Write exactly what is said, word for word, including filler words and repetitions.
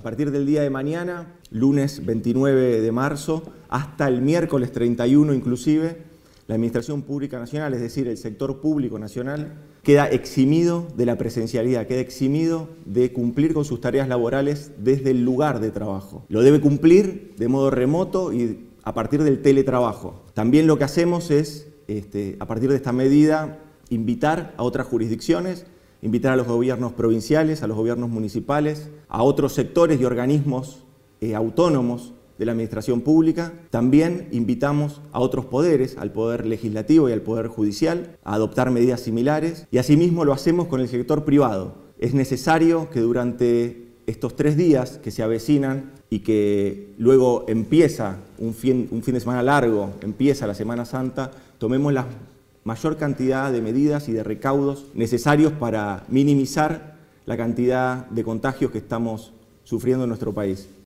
partir del día de mañana, lunes veintinueve de marzo, hasta el miércoles treinta y uno inclusive, la Administración Pública Nacional, es decir, el sector público nacional, queda eximido de la presencialidad, queda eximido de cumplir con sus tareas laborales desde el lugar de trabajo. Lo debe cumplir de modo remoto y a partir del teletrabajo. También lo que hacemos es, este, a partir de esta medida, invitar a otras jurisdicciones, invitar a los gobiernos provinciales, a los gobiernos municipales, a otros sectores y organismos eh, autónomos de la administración pública. También invitamos a otros poderes, al poder legislativo y al poder judicial, a adoptar medidas similares, y asimismo lo hacemos con el sector privado. Es necesario que durante estos tres días que se avecinan y que luego empieza un fin, un fin de semana largo, empieza la Semana Santa, tomemos la mayor cantidad de medidas y de recaudos necesarios para minimizar la cantidad de contagios que estamos sufriendo en nuestro país.